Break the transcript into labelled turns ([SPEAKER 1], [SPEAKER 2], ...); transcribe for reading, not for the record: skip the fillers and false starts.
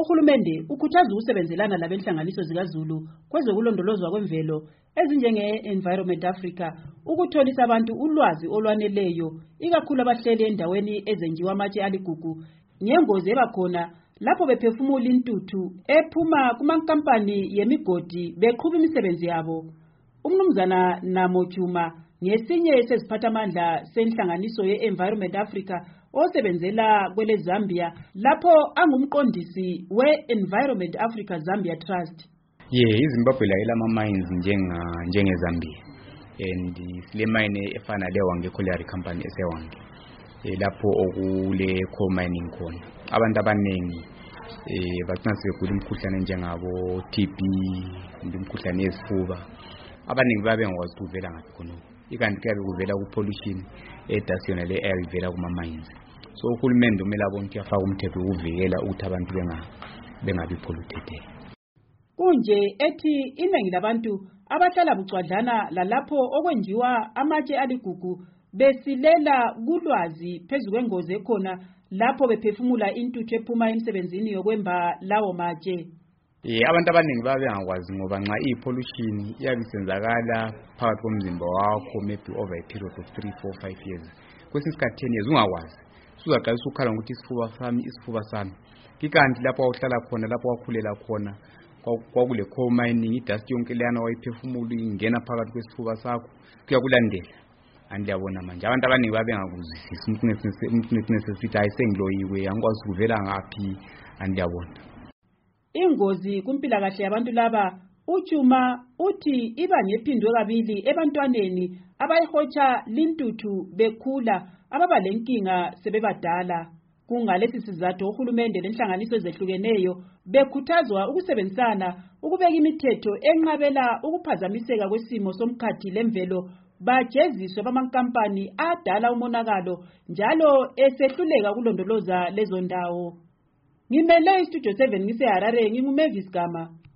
[SPEAKER 1] Uhulumende ukhuthaza ukusebenzelana labenhlanganiso zikaZulu kwezokulondolozwa kwemvelo ezinjenge-Environment Africa ukutholisa abantu ulwazi olwaneleyo ikakhulu abahleli endaweni ezenjiwa amatshe aligugu ngengozi ebakhona lapho bephefumula intuthu ephuma kumankampani yemigodi beqhuba imisebenzi yabo. Umnumzana Namojuma ngesinye seziphathamandla senhlanganiso ye-Environment Africa osebenzela kwele Zambia lapho angumqondisi we-Environment Africa Zambia Trust.
[SPEAKER 2] iZimbabwe la ilama mines njenge Zambia and sile mine efana le Hwange Colliery Company eseHwange lapho okule coal mining khona. Abantu abanengi bagcina sebegula imikhuhlane njengabo TB, imikhuhlane yezifuba. Abaningi babe ngakwazi ukuvela ngaphi khona. Ikanti kuyabe kuvela ku pollution edasiyona le air ivela kuma mines. So uhulumende umela bonke afaka umthetho ukuvikela ukuthi abantu bengabi polluted.
[SPEAKER 1] Kunje ethi iningi labantu abahlala bucwadlana lalapho okwenjiwa amatshe aligugu besilela kulwazi phezulu kwengozi ekhona lapho bephefumula intuthu ephuma emsebenzini yokwemba lawo matshe.
[SPEAKER 2] Abantu abaningi babe ngakwazi ngoba nxa pollution iyabisenzakala phakathi komzimba wakho maybe over a period of 3, 4, 5 years. Kwesinye isikhathi 10 years ungakwazi. Uzaqalisa ukukhala ukuthi isifuba sami. Ikanti lapho awuhlala khona lapho wakhulela khona kwakule coal mining idust yonke leyana wayiphefumula ingena phakathi kwesifuba sakho kuyakulandela. Andiyabona manje abantu abaningi babe ngakuzwisisi umuntu nesesithi ayisengiloyiwe angikwazi ukuvela ngaphi andiyabona.
[SPEAKER 1] Ingozi kumpilakahle yabantu laba uJuma uthi iba ngephindwe kabili ebantwaneni abayihotsha lintuthu bekhula ababa lenkinga sebebadala. Kungalesi sizathu uhulumende lenhlanganiso ezehlukeneyo bekhuthazwa ukusebenzisana ukubeka imithetho enqabela ukuphazamiseka kwesimo somkhathi lemvelo bajeziswe bamankampani adala umonakalo njalo esehluleka ukulondoloza lezo ndawo. Ngimele iStudio 7 ngiseHarare nginguMavis Gama.